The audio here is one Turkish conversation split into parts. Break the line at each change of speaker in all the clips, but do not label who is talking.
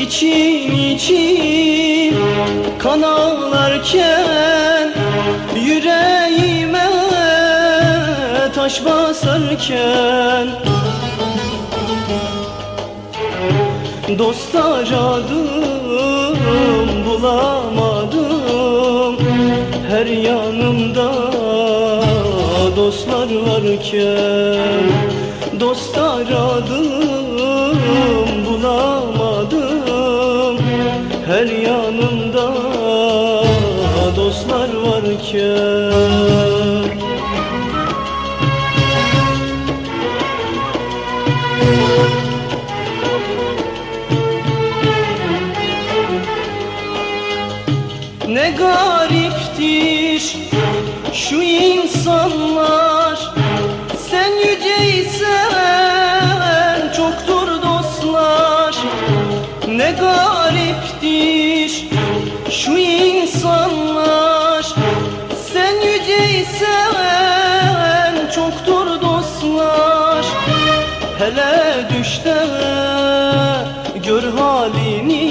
için kan ağlarken, yüreğime taş basarken, dost aradım bulamadım, her yanımda dostlar varken. Dost aradım bulamadım, her yanımda dostlar varken. Ne gariptir şu insanlar, sen yüceysen çoktur dostlar. Ne gariptir şu insanlar, sen yüceysen çoktur dostlar. Hele düşte gör halini,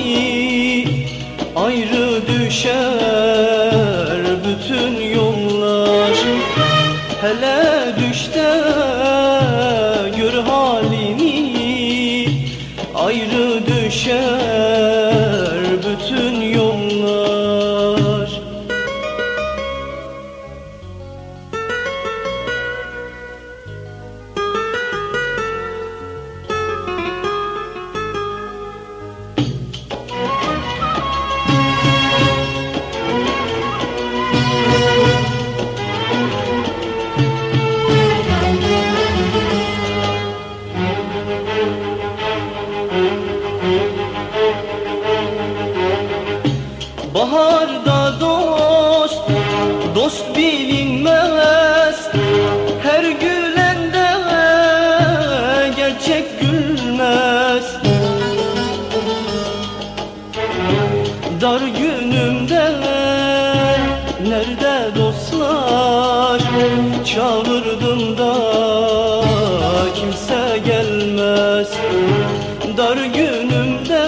ayrı düşer bütün yollar. Hele düşte gör halini, ayrı düşer bütün yollar. Baharda dost, dost bilinmez. Her gülende gerçek gülmez. Dar günümde nerede dostlar, çağırdım da kimse gelmez. Dar günümde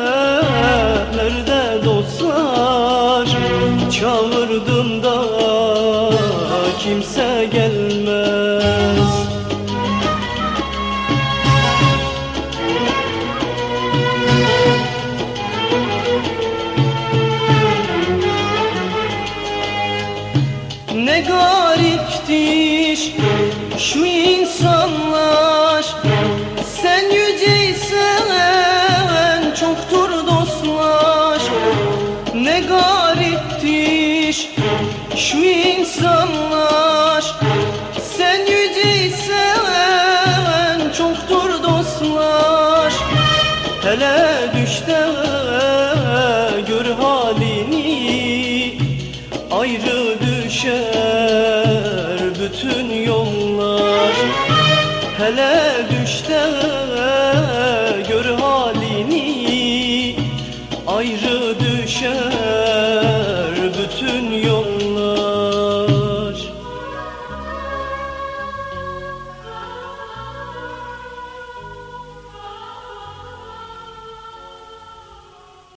nerede dostlar, çağırdım da kimse gelmez. Ne gariptir şu insanlar, sen yüceysen çoktur dostlar. Ne gariptir şu insanlar, sen yüceysen çoktur dostlar. Hele düşte gör halini, ayrı düşer bütün yollar. Hele düşte